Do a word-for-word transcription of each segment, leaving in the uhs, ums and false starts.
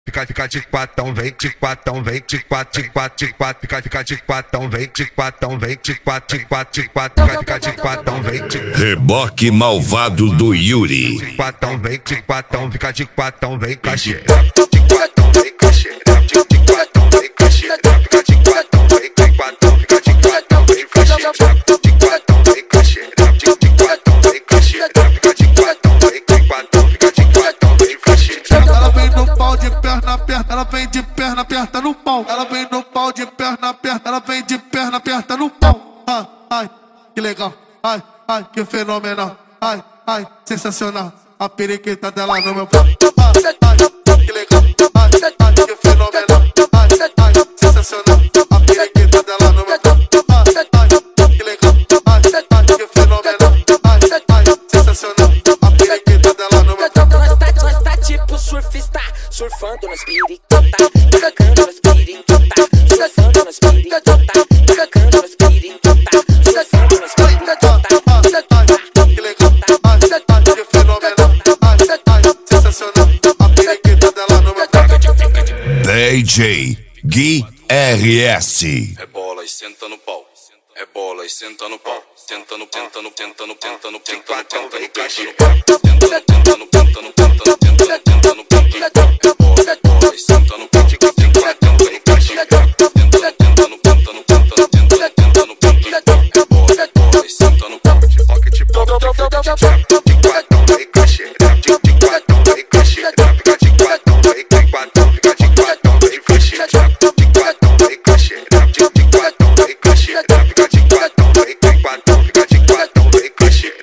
Fica, fica de quatão, vem de quatão, vem de quatro, de quatro, de quatro, fica, fica de quatão, vem de quatão, vem de quatro, de quatro, de quatro, fica, fica de quatão, vem de Reboque malvado do Yuri. de quatão, vem de quatão, fica de quatão, vem cachê. De quatão, vem cachê. De de quatão, vem cachê. Fica de quatão, vem de quatão, fica de quatão, vem cachê. De quatão, vem cachê. De de quatão, vem cachê. Fica de quatão, vem de quatão, fica de quatão, vem cachê. Ela vem no pau de perna aperta, ela vem de perna aperta no pau. Ela vem no pau de perna aperta, ela vem de perna aperta no pau. Ai, ai, que legal. Ai, ai, que fenomenal. Ai, ai, sensacional. A periquita dela no meu pau. Ai, ai, que legal. Ai, ai, que fenomenal. Ai, ai, sensacional. A periquita dela no meu pau. Ai, ai, que legal. Ai, ai, que fenomenal. Ai, ai, sensacional. A periquita dela no meu pau. Nós tá, nós tá tipo surfista, surfando nas piricota, cagando nas piricota, surfando nas piricota, cagando nas piricota, surfando nas piricota. Que legal, ai, ai, que fenomenal, ai, ai, sensacional, a periquita dela no meu pau. D J Gui R S. É bola e senta no pau. É bola e senta no pau. Senta no, tenta no, tenta no, tenta no, tenta no, tenta no, tenta no pau. Tenta no, tenta no, tenta no, tenta no, tenta no, tenta no, tenta no pau. É bola, é bola e senta no pau. Tenta no, tenta no, tenta no, tenta no, tenta no, tenta no, tenta no, tenta no pau. É bola, é bola e senta no pau. De quatão, vem cachê. De de quatão, vem cachê. Fica de quatão, vem de quatão, fica de quatão, vem cachê. De quatão, vem cachê. De de quatão, vem cachê. Fica de quatão, vem de quatão, fica de quatão, vem cachê.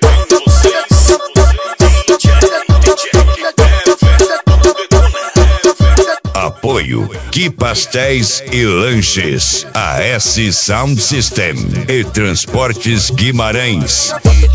Apoio Que Pastéis e Lanches, A S Sound System e Transportes Guimarães.